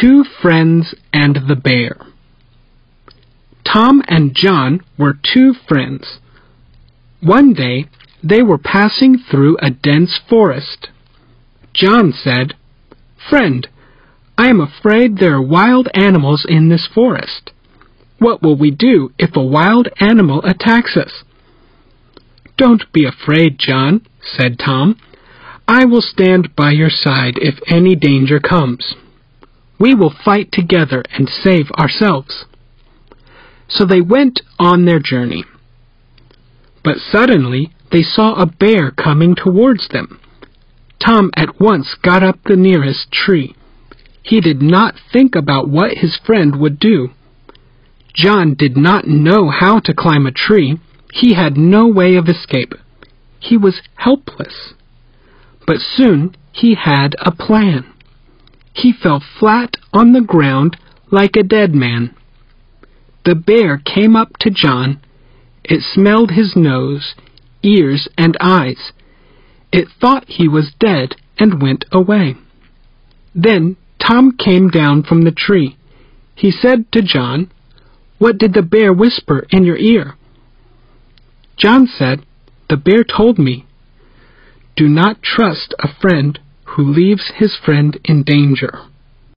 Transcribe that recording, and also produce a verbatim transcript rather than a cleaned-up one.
Two Friends and the Bear. Tom and John were two friends. One day, they were passing through a dense forest. John said, "Friend, I am afraid there are wild animals in this forest. What will we do if a wild animal attacks us?" "Don't be afraid, John," said Tom. "I will stand by your side if any danger comes. We will fight together and save ourselves." So they went on their journey. But suddenly they saw a bear coming towards them. Tom at once got up the nearest tree. He did not think about what his friend would do. John did not know how to climb a tree. He had no way of escape. He was helpless. But soon he had a plan. He fell flat on the ground like a dead man. The bear came up to John. It smelled his nose, ears, and eyes. It thought he was dead and went away. Then Tom came down from the tree. He said to John, "What did the bear whisper in your ear?" John said, "The bear told me, 'Do not trust a friend who leaves his friend in danger.'"